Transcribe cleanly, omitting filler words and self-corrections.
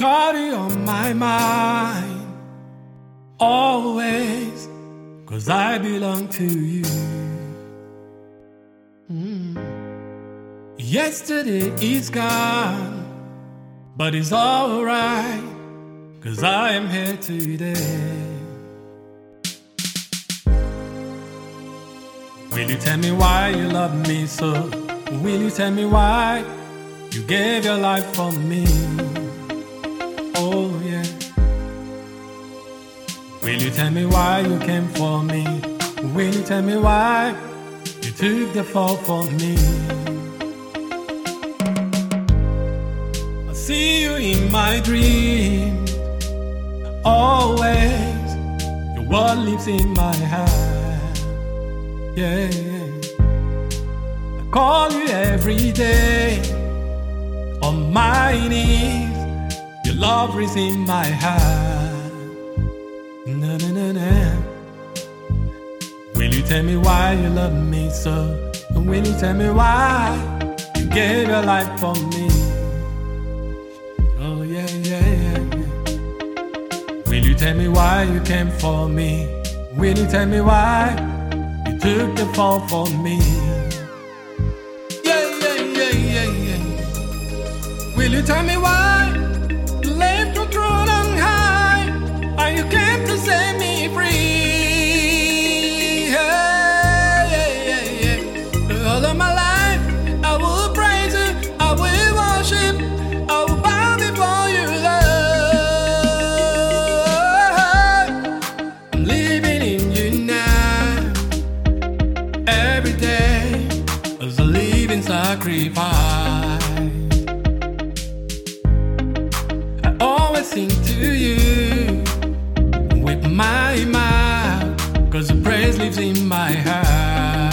got you on my mind, always, 'cause I belong to you. Yesterday is gone, but it's alright, 'cause I am here today. Will you tell me why you love me so? Will you tell me why you gave your life for me? Oh yeah. Will you tell me why you came for me? Will you tell me why you took the fall for me? I see you in my dreams, always. Your word lives in my heart. Yeah, yeah. I call you every day on my knees. Your love is in my heart. Na na na na. Will you tell me why you love me so? And will you tell me why you gave your life for me? Oh yeah, yeah, yeah, yeah. Will you tell me why you came for me? Will you tell me why you took the fall for me? Yeah, yeah, yeah, yeah, yeah. Will you tell me why you left your throne on high, and you came to set me free? Yeah, yeah, yeah, yeah. All of my life I will praise you, I will worship, I will bow before you, Lord. I'm living in you now, every day as a living sacrifice. I always sing to you with my mouth, 'cause the praise lives in my heart.